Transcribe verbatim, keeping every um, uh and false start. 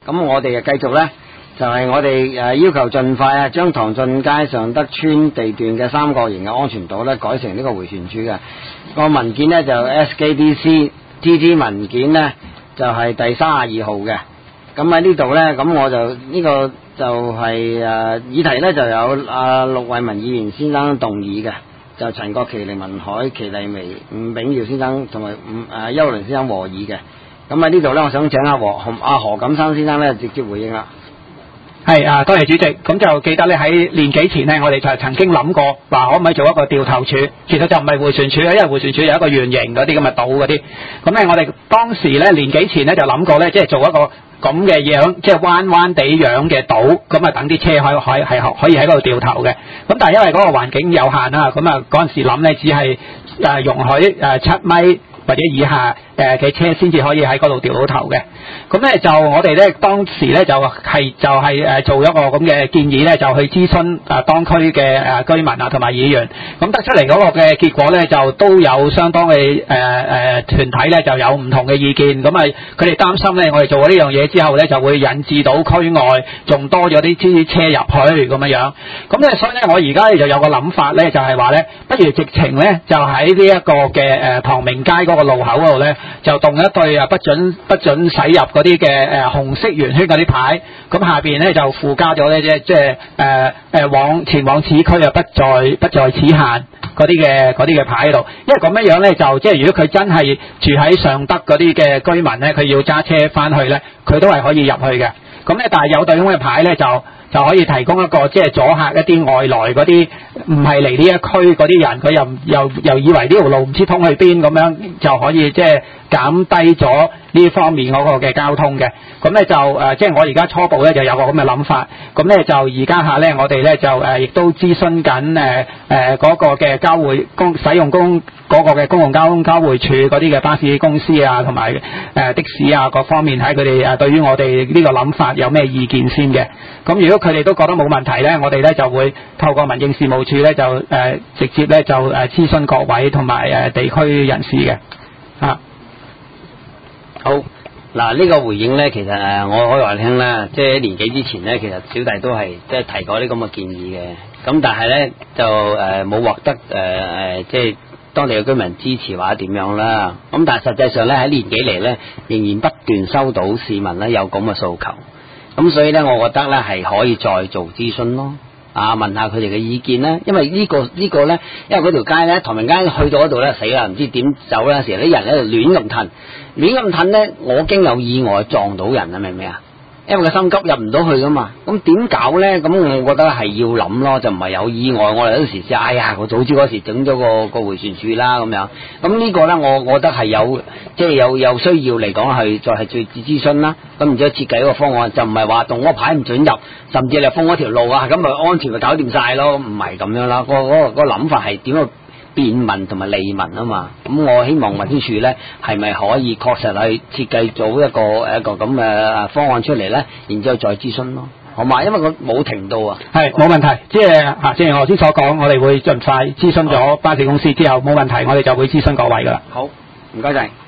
咁我哋就繼續咧，就係、是、我哋誒要求盡快啊，將唐俊街尚德邨地段嘅三角形嘅安全島咧改成呢個迴旋處嘅個文件咧就 S K D C T T 文件咧就係、是、第三十二號嘅。咁喺呢度咧，咁我就呢、這個就係、是、誒、啊、議題咧就有阿陸惠民議員先生動議嘅，就陳國奇、凌文海、祁麗薇、伍炳耀先生同埋伍誒邱倫先生和議嘅。咁喺呢度咧，我想請阿何阿何錦生先生咧直接回應啦。 係啊，多謝主席。咁就記得咧喺年幾前咧，我哋就曾經諗過話可唔可以做一個掉頭處，其實就唔係迴旋處啊，因為迴旋處有一個圓形嗰啲咁嘅島嗰啲。咁咧我哋當時咧年幾前咧就諗過咧，即係做一個咁嘅樣，即係彎彎地樣嘅島，咁啊等啲車可以可以係可以喺嗰度掉頭嘅。咁但係因為嗰個環境有限啦，咁啊嗰陣時諗咧只係誒容許誒七米或者以下誒嘅車先至可以喺嗰度掉到頭嘅。咁咧就我哋咧當時咧就係就係誒做一個咁嘅建議咧，就去諮詢誒當區嘅誒居民啊同埋議員。咁得出嚟嗰個嘅結果咧，就都有相當嘅誒誒團體咧就有唔同嘅意見。咁啊佢哋擔心咧，我哋做咗呢樣嘢之後咧，就會引致到區外仲多咗啲啲車入去咁樣樣。咁咧所以咧，我而家就有個諗法咧，就係話咧，不如直情咧就喺呢一個嘅誒唐明街嗰個路口嗰度咧，就動一對啊不准不准駛入嗰啲嘅誒紅色圓圈嗰啲牌，咁下邊咧就附加咗咧即係即係誒誒往前往此區啊不在不在此限嗰啲嘅嗰啲嘅牌喺度，因為咁樣樣咧就即係如果佢真係住喺尚德嗰啲嘅居民咧，佢要揸車翻去咧，佢都係可以入去嘅。咁咧但係有對咁嘅牌咧就就可以提供一個即係阻嚇一啲外來嗰啲唔係嚟呢一區嗰啲人，佢又又又以為呢條路唔知通去邊咁樣，就可以即係減低咗呢方面嗰個嘅交通嘅。咁咧就誒即係我而家初步咧就有個咁嘅諗法。咁咧就而家下咧我哋咧就誒亦都諮詢緊誒誒嗰個嘅交匯公使用公嗰個嘅公共交通交匯處嗰啲嘅巴士公司啊同埋誒的士啊各方面，睇佢哋誒對於我哋呢個諗法有咩意見先嘅。咁如果佢哋都覺得冇問題咧，我哋咧就會透過民政事務處咧就誒、呃、直接咧就誒諮詢各位同埋誒地區人士嘅啊。 好嗱，呢、這個回應咧，其實誒我可以話你聽啦，即係年幾之前咧，其實小弟都係即係提過呢咁嘅建議嘅，咁但係咧就誒冇獲得誒誒、呃、即係當地嘅居民支持或者點樣啦。咁但係實際上咧喺年幾嚟咧，仍然不斷收到市民咧有咁嘅訴求。咁所以咧，我覺得咧係可以再做諮詢咯，啊問下佢哋嘅意見啦。因為、呢個呢個、呢個咧，因為嗰條街咧，唐明街去到嗰度咧死啦，唔知點走啦。時啲人喺度亂咁褪，亂咁褪咧，我驚有意外撞到人啊，明唔明啊？因為個心急入唔到去噶嘛，咁點搞咧？咁我覺得係要諗咯，就唔係有意外。我哋嗰時先，哎呀，我早知嗰時整咗個個迴旋處啦咁樣。咁呢個咧，我我覺得係有即係有有需要嚟講係再係最諮詢啦。咁然之後設計一個方案，就唔係話動嗰個牌唔准入，甚至你封嗰條路啊，咁咪安全咪搞掂晒咯？唔係咁樣啦。個嗰個個諗法係點樣？便民同埋利民啊嘛，咁我希望運輸署咧係咪可以確實去設計做一個一個咁嘅方案出嚟咧，然之後再諮詢咯，好嘛？因為佢冇停到啊。係冇問題，即係嚇，正如我先所講，我哋會盡快諮詢咗巴士公司之後，冇問題，我哋就會諮詢各位噶啦。好，唔該晒。